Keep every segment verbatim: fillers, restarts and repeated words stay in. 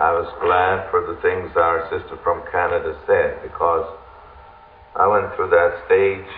I was glad for the things our sister from Canada said, because I went through that stage.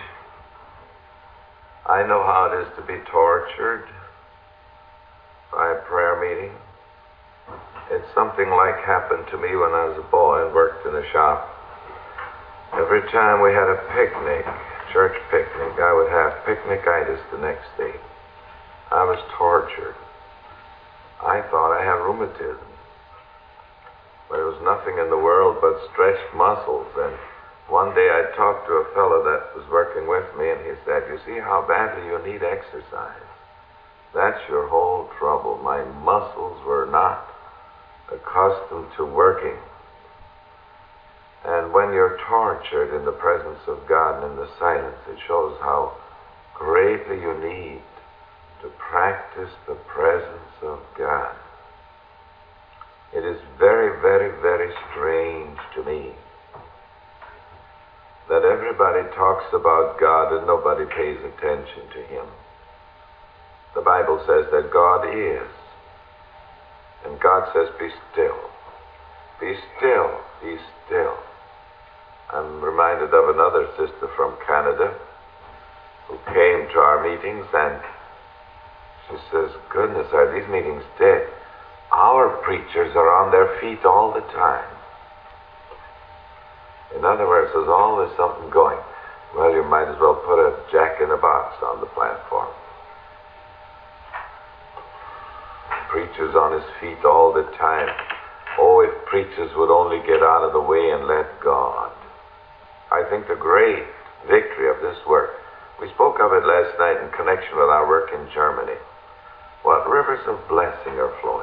I know how it is to be tortured by a prayer meeting. It's something like happened to me when I was a boy and worked in a shop. Every time we had a picnic, church picnic, I would have picnic-itis the next day. I was tortured. I thought I had rheumatism. But there was nothing in the world but stretched muscles. And one day I talked to a fellow that was working with me, and he said, "You see how badly you need exercise? That's your whole trouble. My muscles were not accustomed to working." And when you're tortured in the presence of God and in the silence, it shows how greatly you need to practice the presence of God. It is very, very, very strange to me that everybody talks about God and nobody pays attention to Him. The Bible says that God is. And God says, "Be still. Be still. Be still." I'm reminded of another sister from Canada who came to our meetings, and she says, "Goodness, are these meetings dead? Our preachers are on their feet all the time." In other words, there's always something going. Well, you might as well put a jack-in-a-box on the platform. Preachers on his feet all the time. Oh, if preachers would only get out of the way and let God. I think the great victory of this work, we spoke of it last night in connection with our work in Germany. What rivers of blessing are flowing.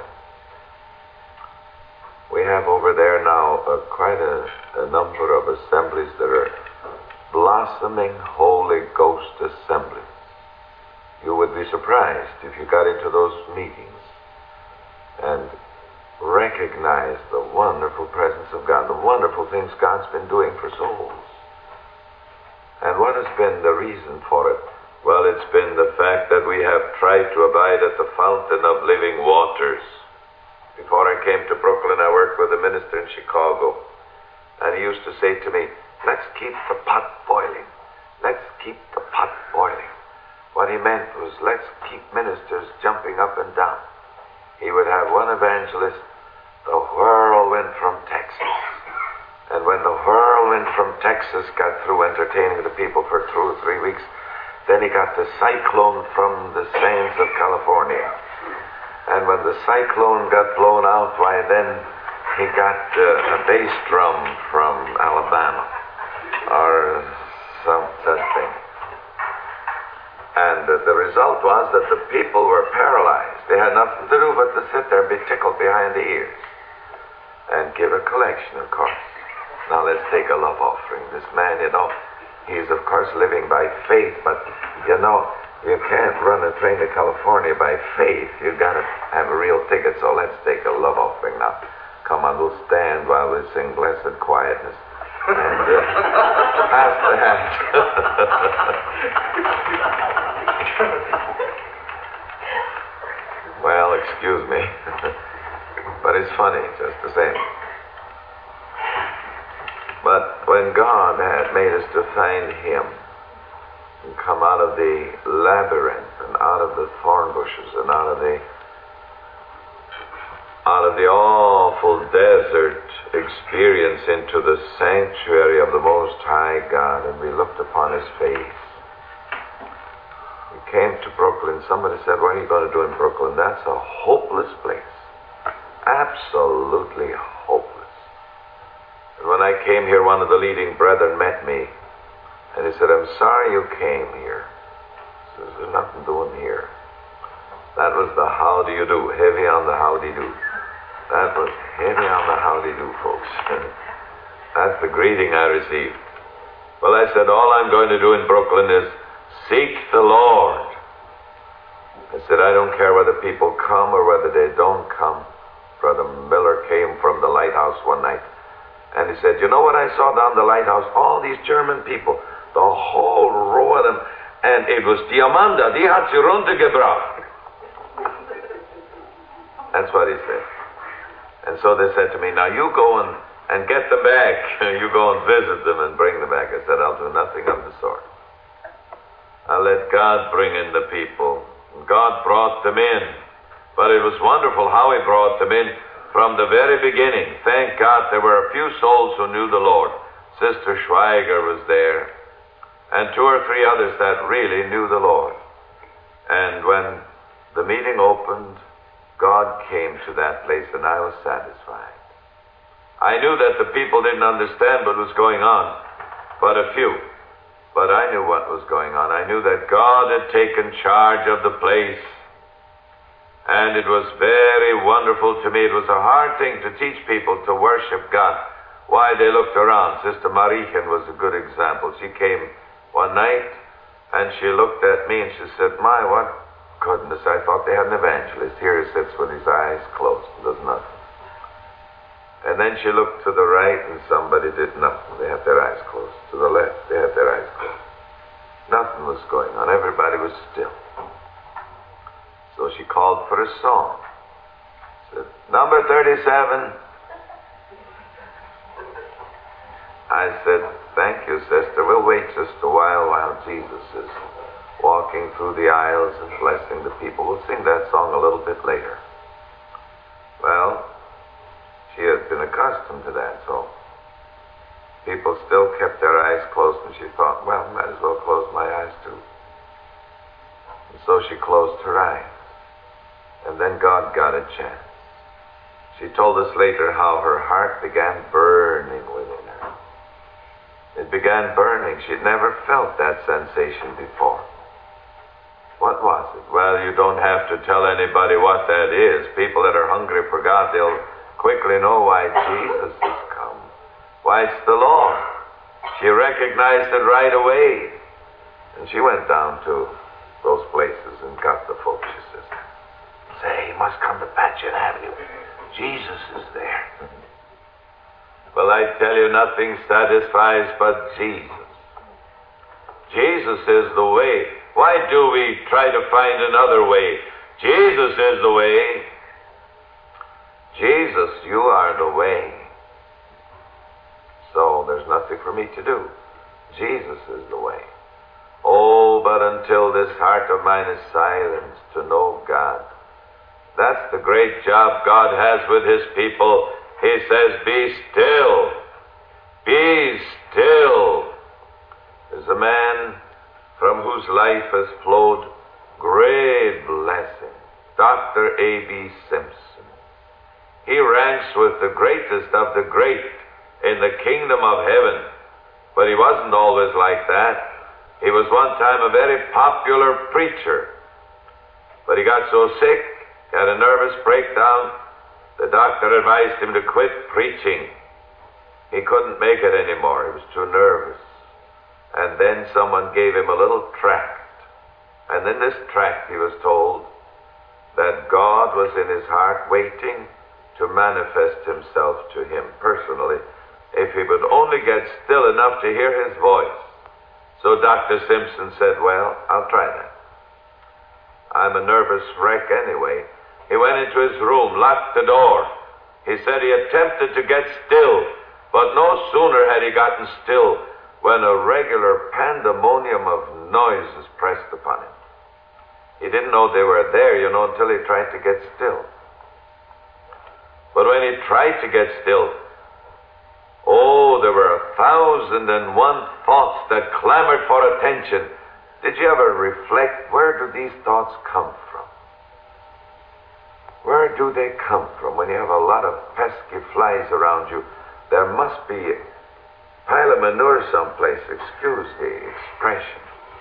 We have over there now uh, quite a, a number of assemblies that are blossoming Holy Ghost assemblies. You would be surprised if you got into those meetings and recognize the wonderful presence of God, the wonderful things God's been doing for souls. And what has been the reason for it? Well, it's been the fact that we have tried to abide at the fountain of living waters. Before I came to Brooklyn, I worked with a minister in Chicago, and he used to say to me, "Let's keep the pot boiling. Let's keep the pot boiling." What he meant was, let's keep ministers jumping up and down. He would have one evangelist, the whirlwind from Texas. And when the whirlwind from Texas got through entertaining the people for two or three weeks, then he got the cyclone from the sands of California. And when the cyclone got blown out, why then he got uh, a bass drum from Alabama or some such thing. And uh, the result was that the people were paralyzed. They had nothing to do but to sit there and be tickled behind the ears and give a collection, of course. Now let's take a love offering. This man, you know, he's of course living by faith, but you know, you can't run a train to California by faith. You've got to have a real ticket. So let's take a love offering now. Come on, we'll stand while we sing Blessed Quietness. And uh, pass the hat. Well, excuse me. But it's funny just the same. But when God had made us to find Him, and come out of the labyrinth and out of the thorn bushes and out of the out of the awful desert experience into the sanctuary of the Most High God, and we looked upon His face. We came to Brooklyn. Somebody said, "What are you going to do in Brooklyn?" That's a hopeless place. Absolutely hopeless. And when I came here, one of the leading brethren met me. And he said, "I'm sorry you came here." He says, "There's nothing doing here." That was the how do you do, heavy on the how do you do. That was heavy on the how do you do, folks. That's the greeting I received. Well, I said, all I'm going to do in Brooklyn is seek the Lord. I said, I don't care whether people come or whether they don't come. Brother Miller came from the lighthouse one night, and he said, "You know what I saw down the lighthouse? All these German people. The whole row of them, and it was die Amanda, die hat sie runtergebracht." That's what he said. And so they said to me, now you go and, and get them back. You go and visit them and bring them back. I said, I'll do nothing of the sort. I let God bring in the people. God brought them in. But it was wonderful how He brought them in from the very beginning. Thank God there were a few souls who knew the Lord. Sister Schweiger was there, and two or three others that really knew the Lord. And when the meeting opened, God came to that place, and I was satisfied. I knew that the people didn't understand what was going on, but a few. But I knew what was going on. I knew that God had taken charge of the place. And it was very wonderful to me. It was a hard thing to teach people to worship God. Why they looked around. Sister Mariechen was a good example. She came one night and she looked at me and she said, my, what goodness, I thought they had an evangelist. Here he sits with his eyes closed and does nothing. And then she looked to the right and somebody did nothing. They had their eyes closed. To the left, they had their eyes closed. Nothing was going on. Everybody was still. So she called for a song. Said, number thirty-seven. I said, thank you, sister. We'll wait just a while while Jesus is walking through the aisles and blessing the people. We'll sing that song a little bit later. Well, she had been accustomed to that, so people still kept their eyes closed, and she thought, well, might as well close my eyes too. And so she closed her eyes. And then God got a chance. She told us later how her heart began burning within her. It began burning. She'd never felt that sensation before. What was it? Well, you don't have to tell anybody what that is. People that are hungry for God, they'll quickly know why Jesus has come. Why, it's the Lord. She recognized it right away. And she went down to those places and got the folks, she says, say, you must come to Patchen Avenue. Jesus is there. Well, I tell you, nothing satisfies but Jesus. Jesus is the way. Why do we try to find another way? Jesus is the way. Jesus, you are the way. So there's nothing for me to do. Jesus is the way. Oh, but until this heart of mine is silenced to know God, that's the great job God has with His people. He says, be still. Be still. There's a man from whose life has flowed great blessing, Doctor A B Simpson. He ranks with the greatest of the great in the kingdom of heaven. But he wasn't always like that. He was one time a very popular preacher. But he got so sick, had a nervous breakdown, the doctor advised him to quit preaching. He couldn't make it anymore. He was too nervous. And then someone gave him a little tract. And in this tract he was told that God was in his heart waiting to manifest himself to him personally if he would only get still enough to hear his voice. So Doctor Simpson said, well, I'll try that. I'm a nervous wreck anyway. He went into his room, locked the door. He said he attempted to get still, but no sooner had he gotten still when a regular pandemonium of noises pressed upon him. He didn't know they were there, you know, until he tried to get still. But when he tried to get still, oh, there were a thousand and one thoughts that clamored for attention. Did you ever reflect, where do these thoughts come from? Where do they come from? When you have a lot of pesky flies around you, there must be a pile of manure someplace, excuse the expression.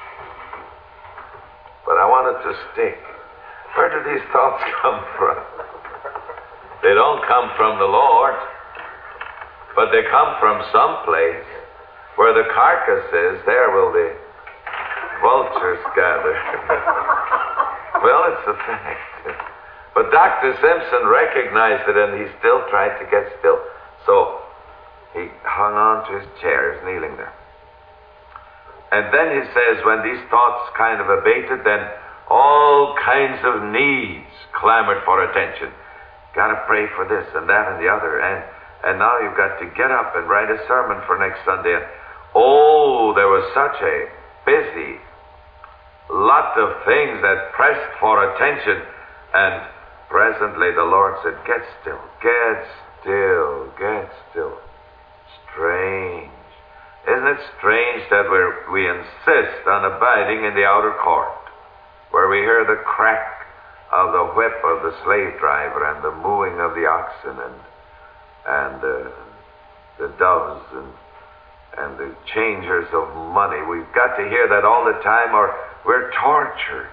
But I want it to stick. Where do these thoughts come from? They don't come from the Lord, but they come from some place where the carcass is. There will the vultures gather. Well, it's a fact. But Doctor Simpson recognized it, and he still tried to get still. So he hung on to his chair, he's kneeling there. And then he says, when these thoughts kind of abated, then all kinds of needs clamored for attention. Got to pray for this and that and the other. And, and now you've got to get up and write a sermon for next Sunday. Oh, there was such a busy lot of things that pressed for attention. And presently the Lord said, get still, get still, get still. Strange. Isn't it strange that we're, we insist on abiding in the outer court, where we hear the crack of the whip of the slave driver and the mooing of the oxen and and uh, the doves and and the changers of money. We've got to hear that all the time, or we're tortured.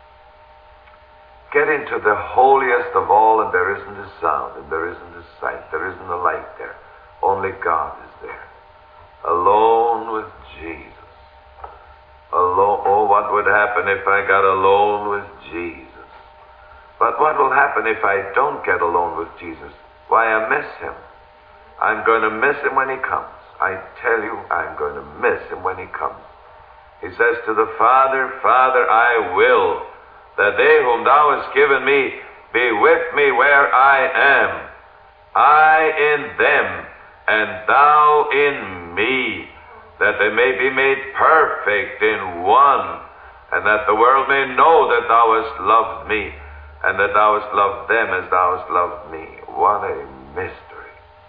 Get into the holiest of all, and there isn't a sound, and there isn't a sight, there isn't a light there. Only God is there. Alone with Jesus. Alone. Oh, what would happen if I got alone with Jesus? But what will happen if I don't get alone with Jesus? Why, I miss him. I'm going to miss him when he comes. I tell you, I'm going to miss him when he comes. He says to the Father, Father, I will that they whom thou hast given me be with me where I am, I in them, and thou in me, that they may be made perfect in one, and that the world may know that thou hast loved me, and that thou hast loved them as thou hast loved me. What a mystery.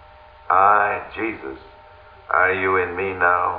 I, Jesus, are you in me now?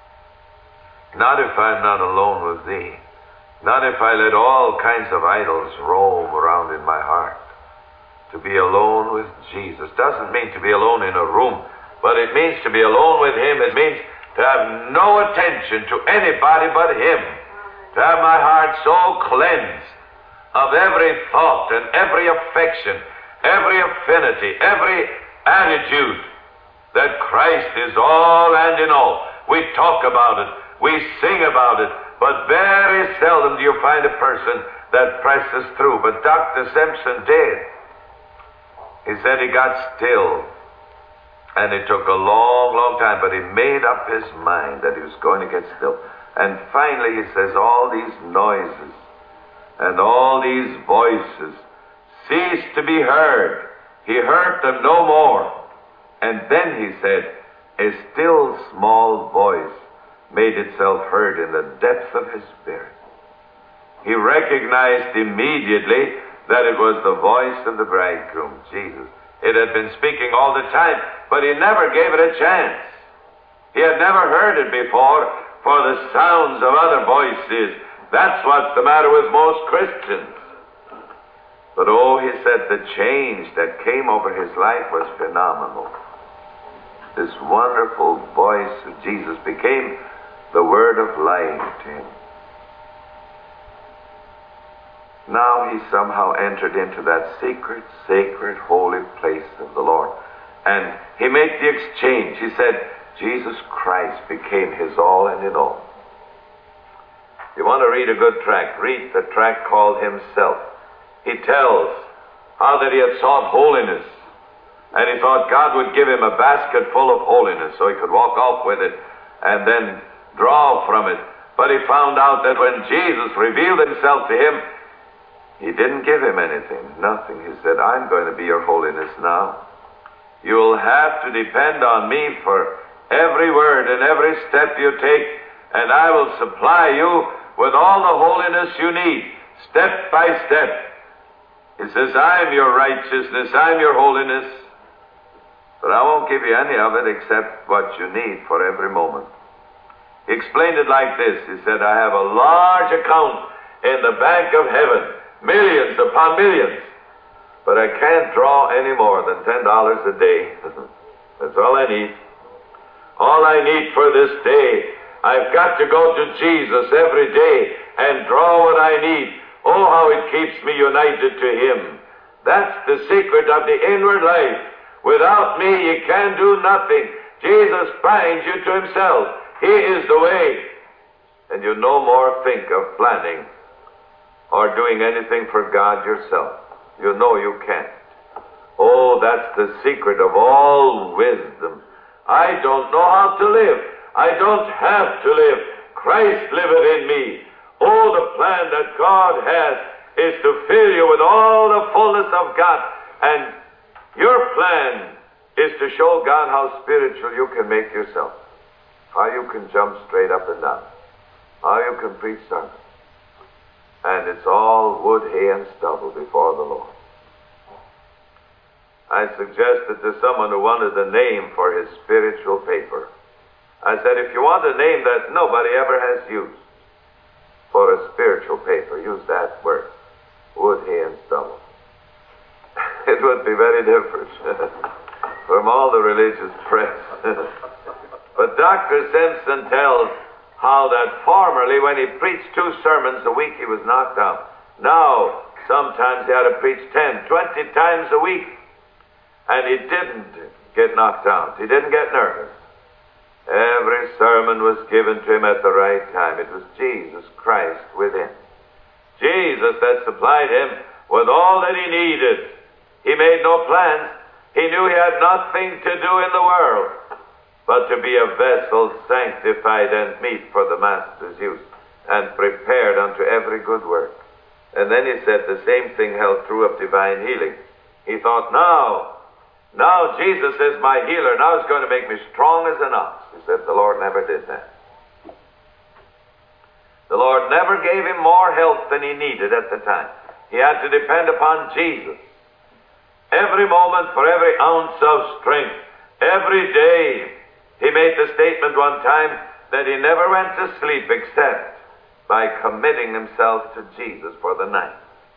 Not if I'm not alone with thee. Not if I let all kinds of idols roam around in my heart. To be alone with Jesus doesn't mean to be alone in a room, but it means to be alone with him. It means to have no attention to anybody but him. To have my heart so cleansed of every thought and every affection, every affinity, every attitude, that Christ is all and in all. We talk about it, we sing about it, but very seldom do you find a person that presses through. But Doctor Simpson did. He said he got still, and it took a long, long time, but he made up his mind that he was going to get still. And finally he says, all these noises and all these voices ceased to be heard. He heard them no more. And then he said, a still small voice made itself heard in the depths of his spirit. He recognized immediately that it was the voice of the bridegroom, Jesus. It had been speaking all the time, but he never gave it a chance. He had never heard it before for the sounds of other voices. That's what's the matter with most Christians. But oh, he said the change that came over his life was phenomenal. This wonderful voice of Jesus became the word of life to him. Now he somehow entered into that secret, sacred, holy place of the Lord. And he made the exchange. He said, Jesus Christ became his all and in all. You want to read a good tract? Read the tract called Himself. He tells how that he had sought holiness, and he thought God would give him a basket full of holiness so he could walk off with it and then draw from it. But he found out that when Jesus revealed himself to him, he didn't give him anything, nothing. He said, I'm going to be your holiness now. You'll have to depend on me for every word and every step you take, and I will supply you with all the holiness you need, step by step. He says, I'm your righteousness, I'm your holiness, but I won't give you any of it except what you need for every moment. He explained it like this. He said, I have a large account in the bank of heaven, millions upon millions, but I can't draw any more than ten dollars a day. That's all I need. All I need for this day. I've got to go to Jesus every day and draw what I need. Oh, how it keeps me united to him. That's the secret of the inward life. Without me, you can do nothing. Jesus binds you to himself. He is the way. And you no more think of planning or doing anything for God yourself. You know you can't. Oh, that's the secret of all wisdom. I don't know how to live. I don't have to live. Christ liveth in me. Oh, the plan that God has is to fill you with all the fullness of God and Your plan is to show God how spiritual you can make yourself, how you can jump straight up and down, how you can preach sermons. And it's all wood, hay, and stubble before the Lord. I suggested to someone who wanted a name for his spiritual paper. I said, if you want a name that nobody ever has used for a spiritual paper, use that word, wood, hay, and stubble. It would be very different from all the religious press. But Doctor Simpson tells how that formerly, when he preached two sermons a week, he was knocked out. Now, sometimes he had to preach ten, twenty times a week. And he didn't get knocked out. He didn't get nervous. Every sermon was given to him at the right time. It was Jesus Christ within. Jesus that supplied him with all that he needed. He made no plans. He knew he had nothing to do in the world but to be a vessel sanctified and meet for the Master's use and prepared unto every good work. And then he said the same thing held true of divine healing. He thought, now, now Jesus is my healer. Now he's going to make me strong as an ox. He said the Lord never did that. The Lord never gave him more health than he needed at the time. He had to depend upon Jesus. Every moment for every ounce of strength. Every day. He made the statement one time that he never went to sleep except by committing himself to Jesus for the night.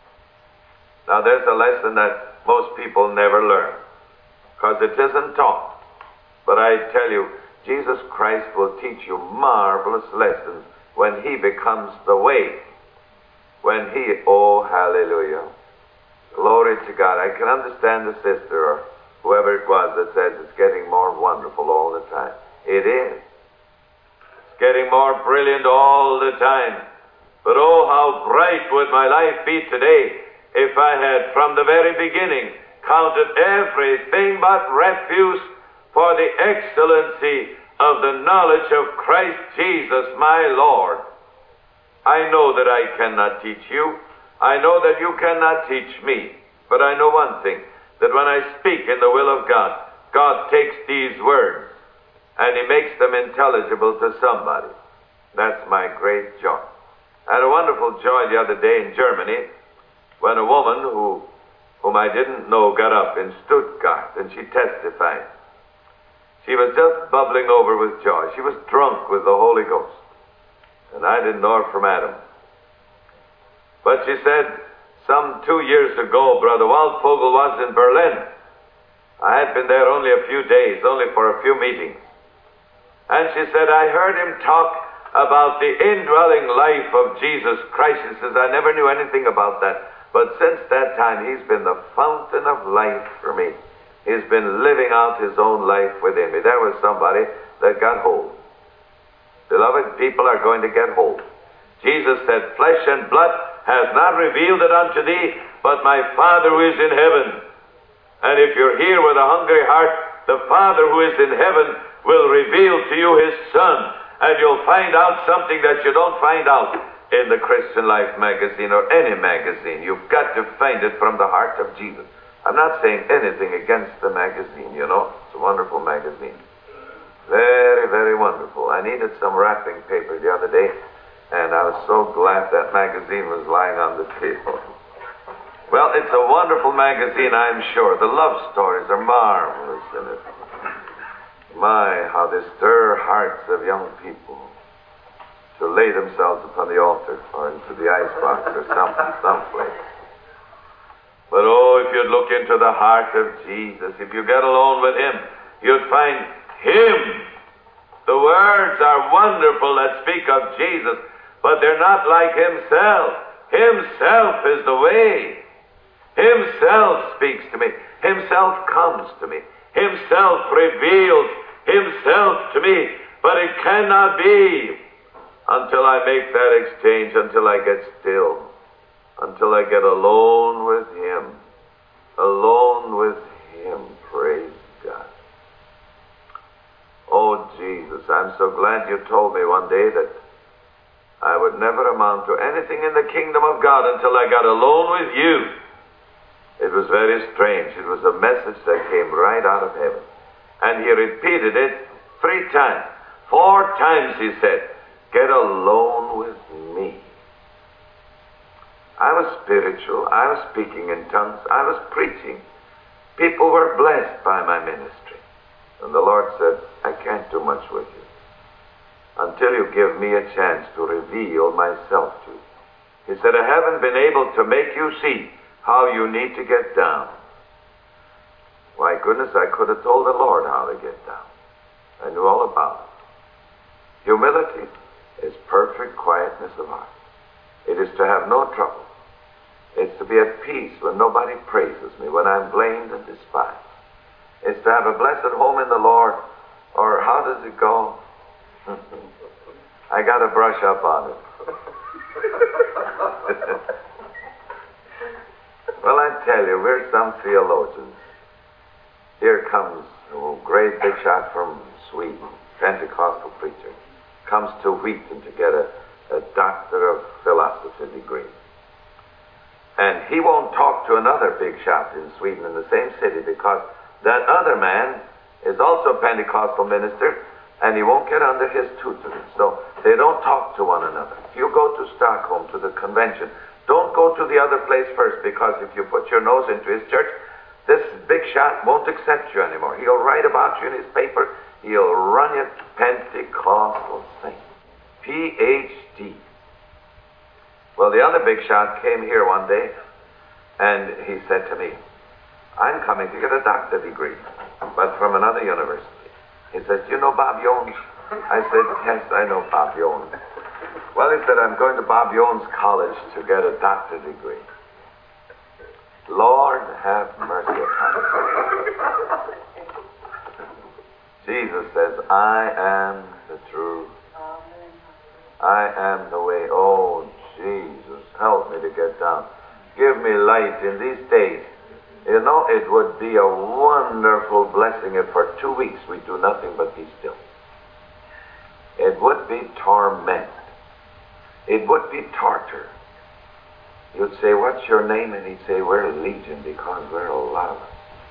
Now there's a lesson that most people never learn, because it isn't taught. But I tell you, Jesus Christ will teach you marvelous lessons when he becomes the way. When he, oh hallelujah, glory to God. I can understand the sister or whoever it was that says it's getting more wonderful all the time. It is. It's getting more brilliant all the time. But oh, how bright would my life be today if I had from the very beginning counted everything but refuse for the excellency of the knowledge of Christ Jesus my Lord. I know that I cannot teach you. I know that you cannot teach me. But I know one thing, that when I speak in the will of God, God takes these words and he makes them intelligible to somebody. That's my great joy. I had a wonderful joy the other day in Germany when a woman who, whom I didn't know got up in Stuttgart and she testified. She was just bubbling over with joy. She was drunk with the Holy Ghost. And I didn't know her from Adam. But she said, some two years ago, Brother Waldvogel was in Berlin. I had been there only a few days, only for a few meetings. And she said, I heard him talk about the indwelling life of Jesus Christ. She says, I never knew anything about that. But since that time, he's been the fountain of life for me. He's been living out his own life within me. There was somebody that got hold. Beloved, people are going to get hold. Jesus said, flesh and blood has not revealed it unto thee, but my Father who is in heaven. And if you're here with a hungry heart, the Father who is in heaven will reveal to you his Son, and you'll find out something that you don't find out in the Christian Life magazine or any magazine. You've got to find it from the heart of Jesus. I'm not saying anything against the magazine, you know. It's a wonderful magazine. Very, very wonderful. I needed some wrapping paper the other day, and I was so glad that magazine was lying on the table. Well, it's a wonderful magazine, I'm sure. The love stories are marvelous in it. My, how they stir hearts of young people to lay themselves upon the altar or into the icebox or some someplace. But oh, if you'd look into the heart of Jesus, if you get alone with him, you'd find him. The words are wonderful that speak of Jesus, but they're not like himself. Himself is the way. Himself speaks to me. Himself comes to me. Himself reveals himself to me. But it cannot be until I make that exchange, until I get still, until I get alone with him. Alone with him. Praise God. Oh, Jesus, I'm so glad you told me one day that I would never amount to anything in the kingdom of God until I got alone with you. It was very strange. It was a message that came right out of heaven. And he repeated it three times. Four times he said, "Get alone with me." I was spiritual. I was speaking in tongues. I was preaching. People were blessed by my ministry. And the Lord said, "I can't do much with you until you give me a chance to reveal myself to you." He said, "I haven't been able to make you see how you need to get down." My goodness, I could have told the Lord how to get down. I knew all about it. Humility is perfect quietness of heart. It is to have no trouble. It's to be at peace when nobody praises me, when I'm blamed and despised. It's to have a blessed home in the Lord. Or how does it go? I got to brush up on it. Well, I tell you, we're some theologians. Here comes a great big shot from Sweden, Pentecostal preacher, comes to Wheaton to get a, a Doctor of Philosophy degree. And he won't talk to another big shot in Sweden in the same city because that other man is also a Pentecostal minister and he won't get under his tutelage. So they don't talk to one another. If you go to Stockholm to the convention, don't go to the other place first, because if you put your nose into his church, this big shot won't accept you anymore. He'll write about you in his paper. He'll run you Pentecostal saint. P H D. Well, the other big shot came here one day, and he said to me, "I'm coming to get a doctor degree, but from another university." He says, "Do you know Bob Jones?" I said, "Yes, I know Bob Jones." Well, he said, "I'm going to Bob Jones College to get a doctor degree." Lord have mercy upon us. Jesus says, "I am the truth. I am the way." Oh, Jesus, help me to get down. Give me light in these days. You know, it would be a wonderful blessing if for two weeks we do nothing but be still. It would be torment. It would be torture. You'd say, "What's your name?" And he'd say, "We're Legion, because we're a lot of us."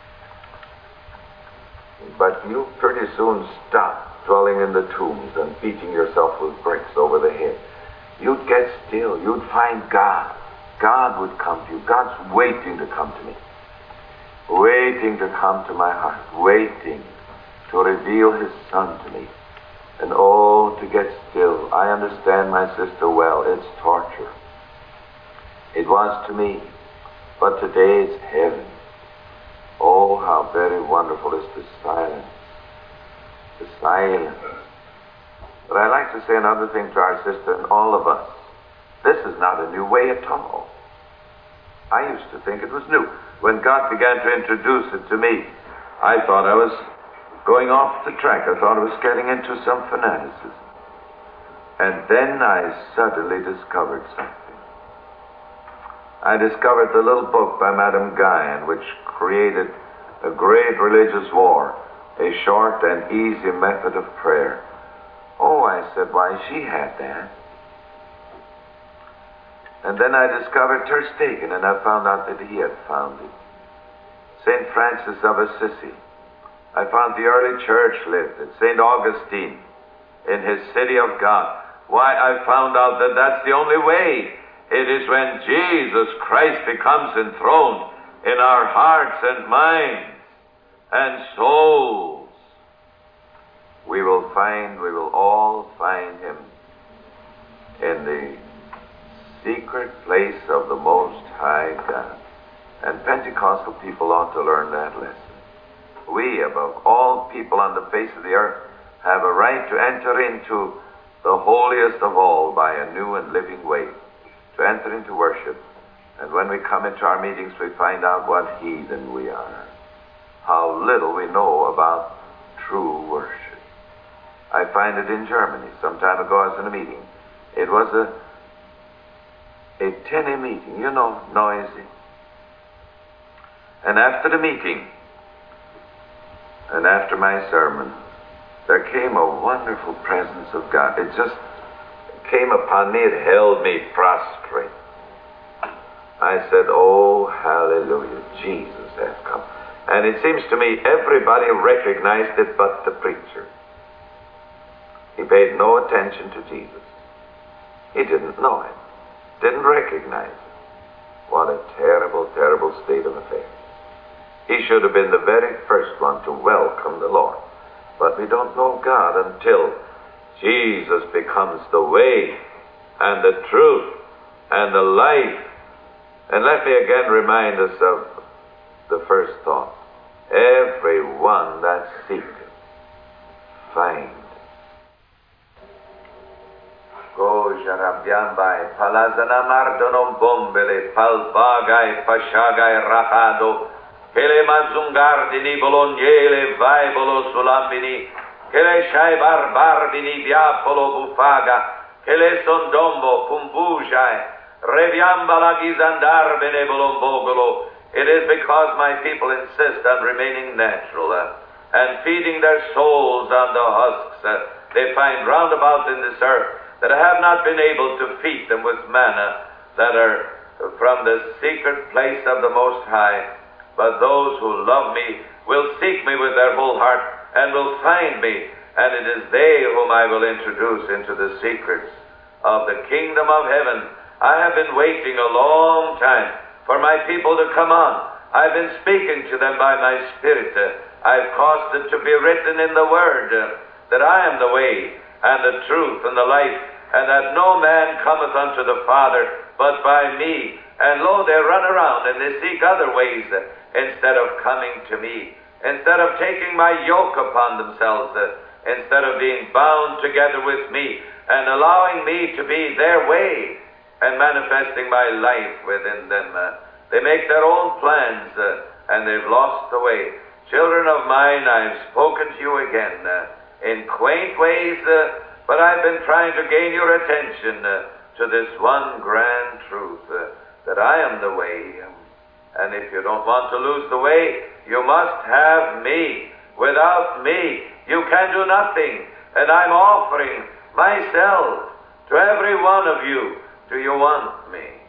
But you pretty soon stop dwelling in the tombs and beating yourself with bricks over the head. You'd get still. You'd find God. God would come to you. God's waiting to come to me. Waiting to come to my heart. Waiting to reveal his Son to me. And oh, to get still. I understand, my sister, well. It's torture. It was to me. But today it's heaven. Oh, how very wonderful is the silence. The silence. But I'd like to say another thing to our sister and all of us. This is not a new way at all. I used to think it was new. When God began to introduce it to me, I thought I was going off the track. I thought I was getting into some fanaticism. And then I suddenly discovered something. I discovered the little book by Madame Guyon, which created a great religious war, a short and easy method of prayer. Oh, I said, why, she had that. And then I discovered Tersteegen, and I found out that he had found it. Saint Francis of Assisi. I found the early church lived it. Saint Augustine in his City of God. Why, I found out that that's the only way. It is when Jesus Christ becomes enthroned in our hearts and minds and souls. We will find, we will all find him in the secret place of the Most High God. And Pentecostal people ought to learn that lesson. We, above all people on the face of the earth, have a right to enter into the holiest of all by a new and living way, to enter into worship. And when we come into our meetings, we find out what heathen we are, how little we know about true worship. I find it in Germany. Some time ago I was in a meeting. It was a a tinny meeting, you know, noisy. And after the meeting, and after my sermon, there came a wonderful presence of God. It just came upon me. It held me prostrate. I said, oh, hallelujah, Jesus has come. And it seems to me everybody recognized it but the preacher. He paid no attention to Jesus. He didn't know him, didn't recognize him. What a terrible, terrible state of affairs. He should have been the very first one to welcome the Lord. But we don't know God until Jesus becomes the way and the truth and the life. And let me again remind us of the first thought. Everyone that seeketh, find. Goja rabbiambai, palazana mardonom bombele, palpagai, pashagai rapado, Kele mazungardini bolognele, vaibolo sulambini, Kele shai barbarbini, biapolo bufaga, Kele sondombo, pumbujai, reviamba la gizandar bene bolombogolo. It is because my people insist on remaining natural uh, and feeding their souls on the husks uh, they find round about in this earth, that I have not been able to feed them with manna that are from the secret place of the Most High. But those who love me will seek me with their whole heart and will find me, and it is they whom I will introduce into the secrets of the kingdom of heaven. I have been waiting a long time for my people to come on. I've been speaking to them by my Spirit. I've caused it to be written in the Word uh, that I am the way and the truth and the life, and that no man cometh unto the Father but by me. And lo, they run around and they seek other ways uh, instead of coming to me, instead of taking my yoke upon themselves, uh, instead of being bound together with me and allowing me to be their way and manifesting my life within them. Uh, they make their own plans uh, and they've lost the way. Children of mine, I've spoken to you again uh, in quaint ways, uh, but I've been trying to gain your attention uh, to this one grand truth, uh, that I am the way. And if you don't want to lose the way, you must have me. Without me, you can do nothing. And I'm offering myself to every one of you. Do you want me?